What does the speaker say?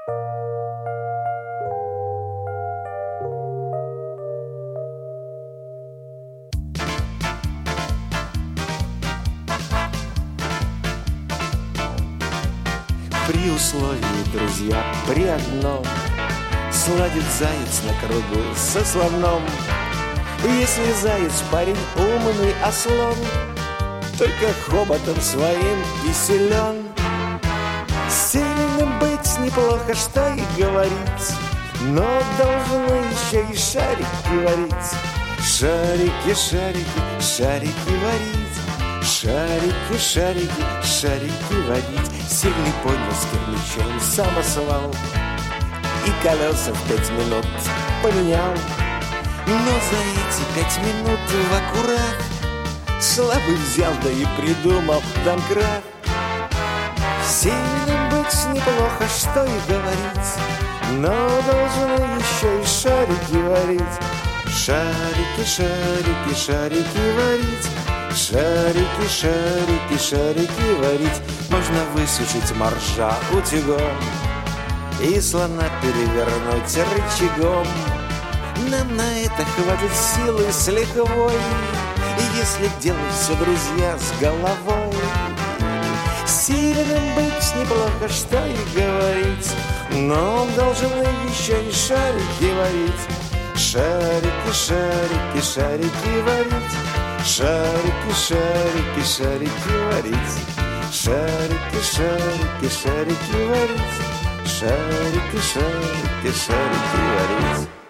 При условии, друзья, при одном: сладит заяц на кругу со слоном. Если заяц парень умный, а слон только хоботом своим и силен. Сильным быть неплохо, что и говорить, но должны еще и шарики варить. Шарики, шарики, шарики варить. Шарики, шарики, шарики варить. Сильный поднял с кирпичом самосвал и колеса в 5 минут поменял. Но за эти 5 минут в аккурат слабый взял, да и придумал домкрат. Сильным быть неплохо, что и говорить, но должны еще и шарики варить. Шарики, шарики, шарики варить. Шарики, шарики, шарики варить. Можно высушить моржа утюгом и слона перевернуть рычагом. Нам на это хватит силы с лихвой, если делать все, друзья, с головой. Сильным быть неплохо, что и говорить, но должны еще и шарики варить. Шарики, шарики, шарики варить. Шарики, шарики, шарики варить. Шарики, шарики, шарики варить. Шарики, шарики, шарики варить.